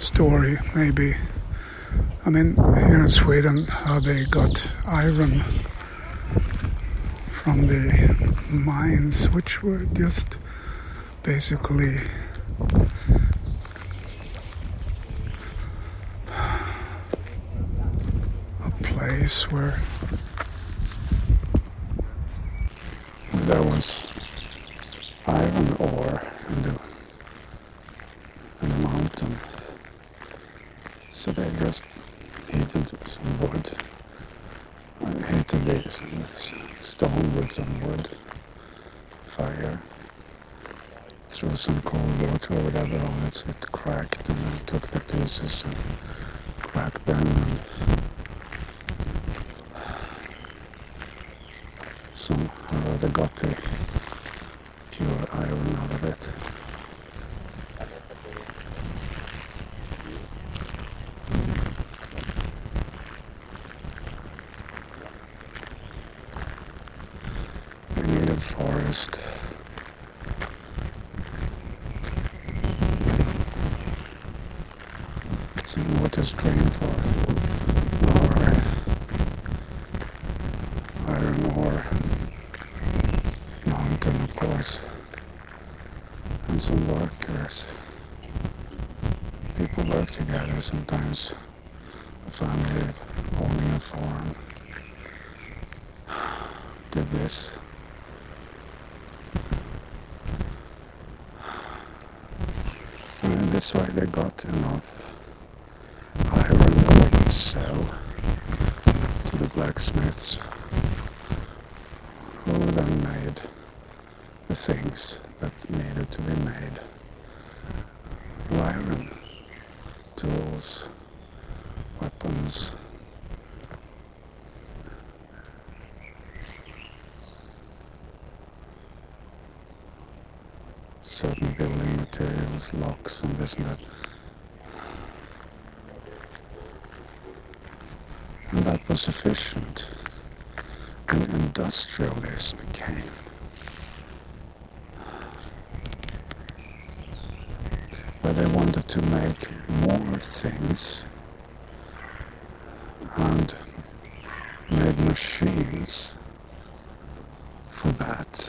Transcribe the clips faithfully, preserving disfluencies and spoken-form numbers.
story, maybe. I mean, here in Sweden, how they got iron from the mines, which were just basically a place where there was iron ore in the, in the mountain. So they just heated some wood. I heated the stone with some wood, fire, threw some cold water or whatever on it, so it cracked, and then took the pieces and cracked them, and somehow they got the pure iron out of it. They needed forest. Some water stream for our iron ore mountain, of course, and some workers. People work together sometimes, a family owning a farm did this. And in this way they got enough iron that they could sell to the blacksmiths, who then made the things that needed to be made. Iron, tools, weapons, certain building materials, locks and this and that. And that was sufficient. And industrialism came. Where they wanted to make more things and made machines for that.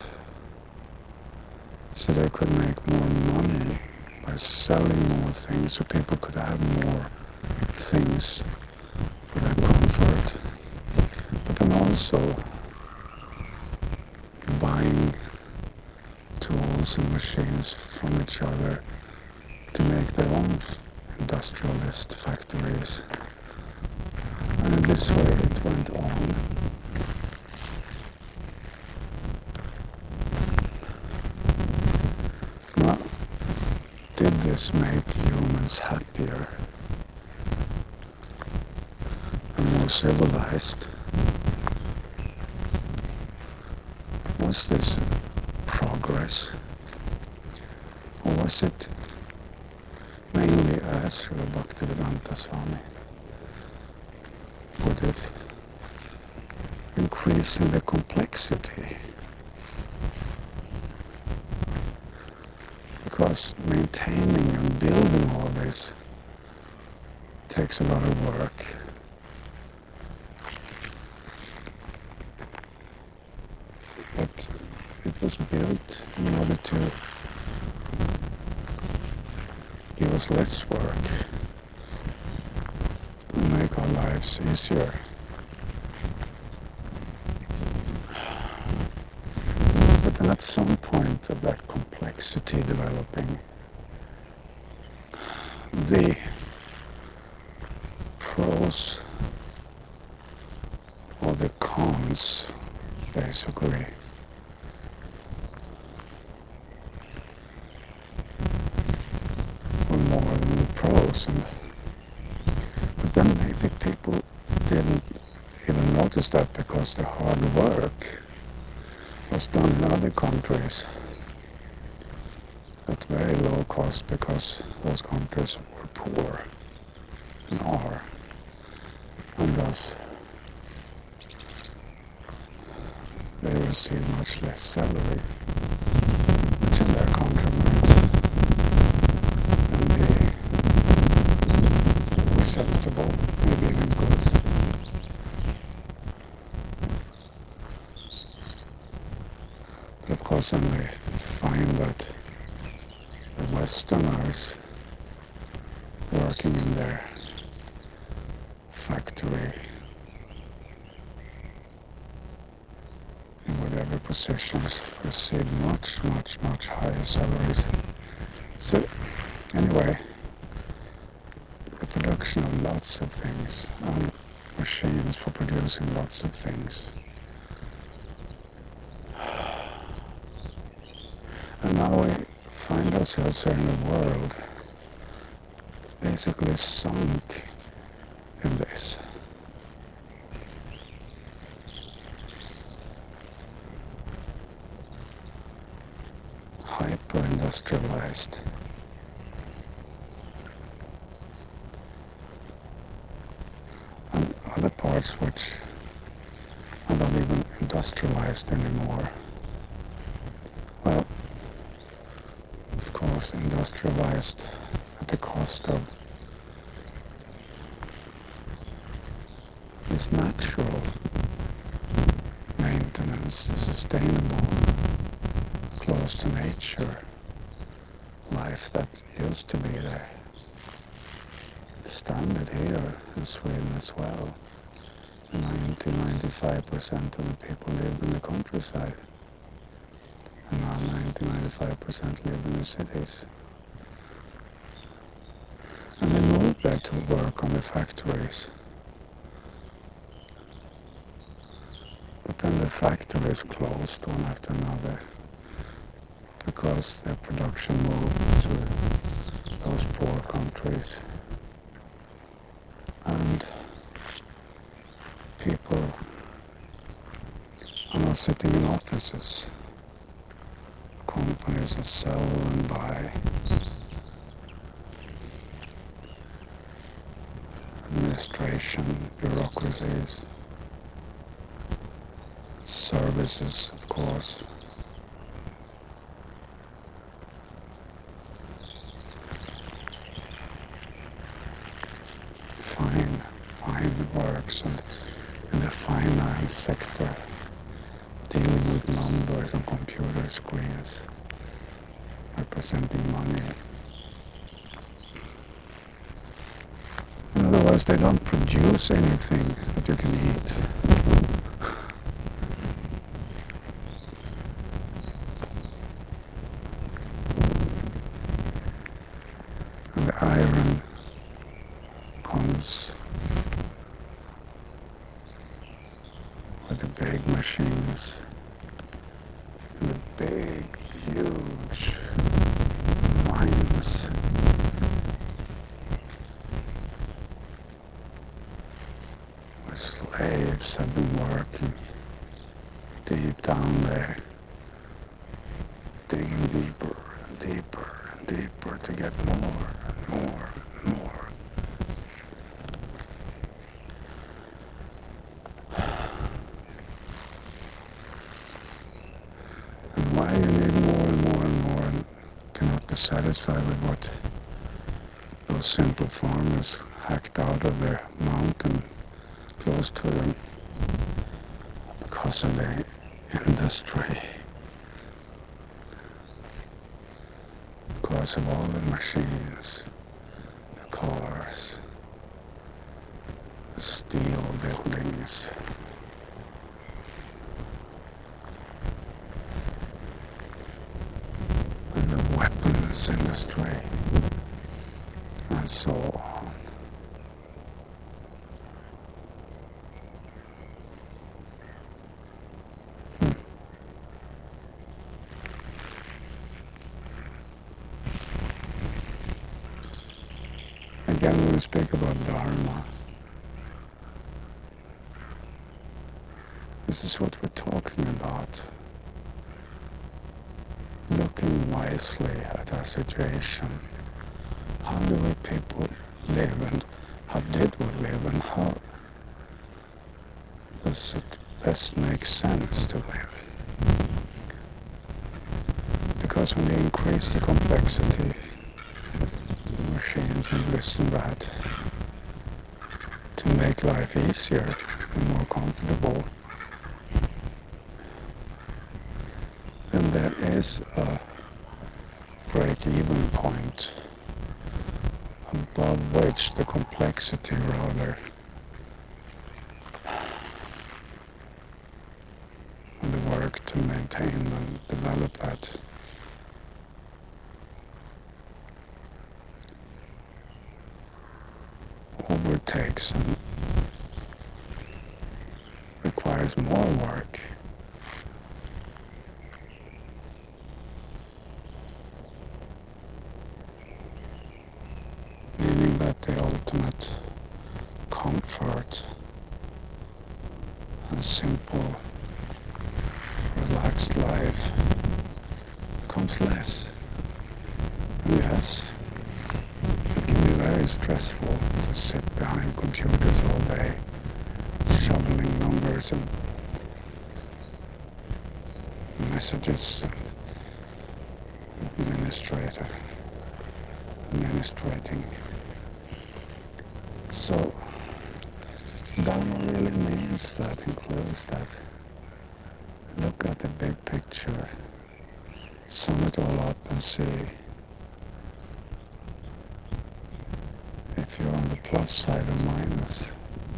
So they could make more money by selling more things, so people could have more things for their comfort. But then also buying tools and machines from each other to make their own industrialist factories. And in this way it went on. Now, did this make humans happier and more civilized? Was this progress? Or was it mainly, as Srila Bhaktivedanta Swami put it, increasing the complexity? Because maintaining and building all this takes a lot of work. But it was built in order to give us less work and make our lives easier. But then at some point of that complexity developing, the pros or the cons basically were more than the pros, and but then maybe people didn't even notice that because the hard work was done in other countries at very low cost, because those countries were poor and are, and thus they receive much less salary, which in their country might then be acceptable, maybe even good. But of course then they find that the Westerners working in their factory in whatever positions receive much, much, much higher salaries. So anyway, the production of lots of things and machines for producing lots of things. And now we find ourselves here in a world basically sunk in this. Hyper-industrialized. And other parts which are not even industrialized anymore. Well, of course, industrialized at the cost of this natural maintenance, the sustainable, close to nature life that used to be there. Standard here in Sweden as well. ninety to ninety-five percent of the people lived in the countryside. And now ninety to ninety-five percent live in the cities. And they moved there to work on the factories. But then the factories closed one after another because their production moved to those poor countries. And people are now sitting in offices, companies that sell and buy, administration, bureaucracies, services, of course. Fine, fine works and in the finance sector, dealing with numbers on computer screens, representing money. In other words, they don't produce anything that you can eat. And the iron comes with the big machines, and the big, huge mines. Where slaves have been working deep down there, digging deeper and deeper and deeper to get more and more and more. Why you need more and more and more and cannot be satisfied with what those simple farmers hacked out of their mountain close to them because of the industry, because of all the machines, the cars, the steel buildings. Weapons industry, and so on. Hmm. Again, when we speak about Dharma, this is what we're talking about. Looking wisely at our situation. How do we people live and how did we live and how does it best make sense to live? Because when you increase the complexity, machines and this and that, to make life easier and more comfortable, then there is a break-even point above which the complexity rather and the work to maintain and develop that overtakes and requires more work. Meaning that the ultimate comfort and simple, relaxed life becomes less. And yes, it can be very stressful to sit behind computers all day, shoveling numbers and messages and administrator, administrating. So Dharma really means that, includes that. Look at the big picture, sum it all up and see if you're on the plus side or minus.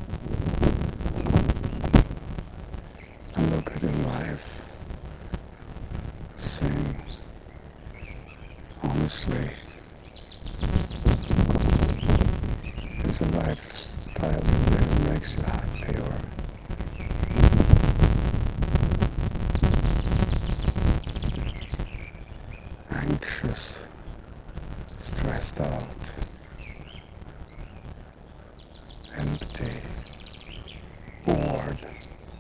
And look at your life, saying honestly, is a lifestyle that really makes you happy, or anxious, stressed out, empty, bored.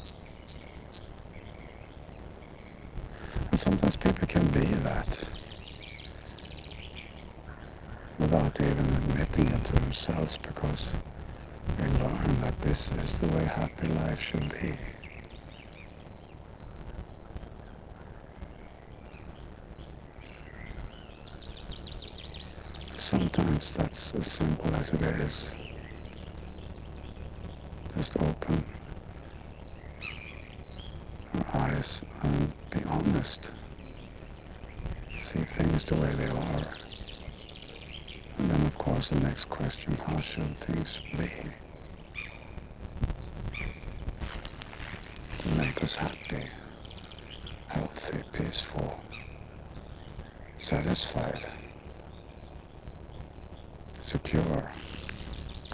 And sometimes people can be that without even admitting it to themselves, because they learn that this is the way happy life should be. Sometimes that's as simple as it is. Just open your eyes and be honest. See things the way they are. And then of course the next question, how should things be to make us happy, healthy, peaceful, satisfied, secure?